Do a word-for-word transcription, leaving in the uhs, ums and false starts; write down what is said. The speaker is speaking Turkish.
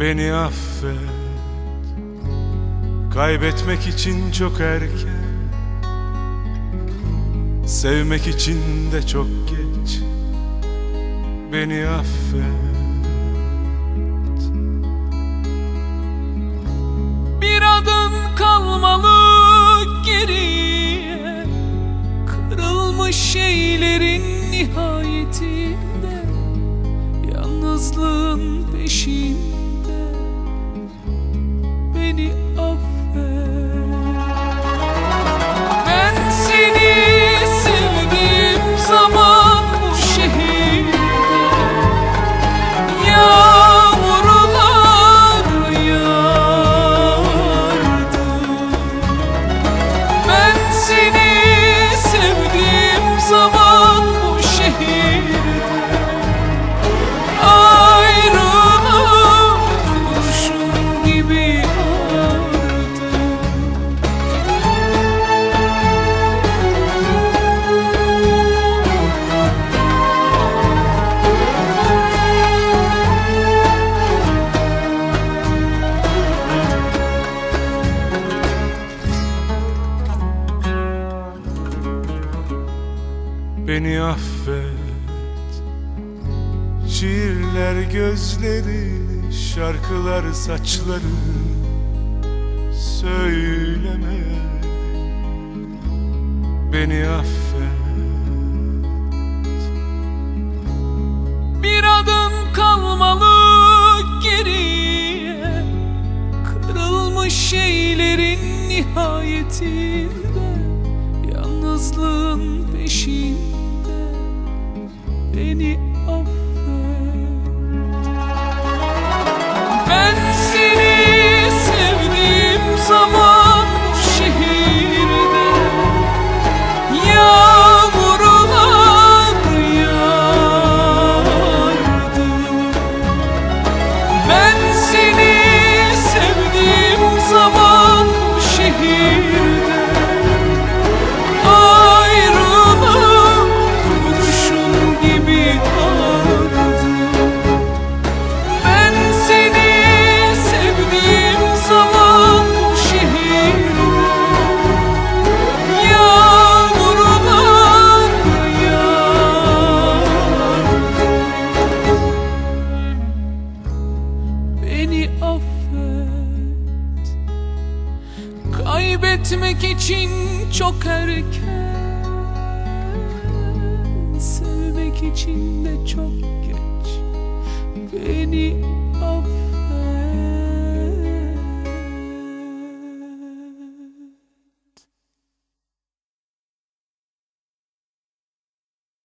Beni affet, kaybetmek için çok erken, sevmek için de çok geç. Beni affet. Bir adım kalmalı geriye, kırılmış şeylerin nihayetinde, yalnızlığın peşinde. Beni affet. Ben seni sevdiğim zaman bu şehirde yağmurlar yağardı. Ben seni sevdiğim zaman bu şehirde ayrılık kurşun gibi Beni affet. Şiirler gözlerini, şarkılar saçları söylemeye. Beni affet. bir adım kalmalı geriye, kırılmış şeylerin nihayetinde, yalnızlığın peşinde. Beni affet. Ben seni sevdiğim zaman bu şehirde yağmurlar yağardı. Ben seni sevdiğim zaman bu şehirde ayrılık kurşun gibi ağrıdı. Ben seni sevdiğim zaman bu şehirde yağmurlar yağardı. Beni affet. Kaybetmek için çok erken, sevmek için de çok geç. Beni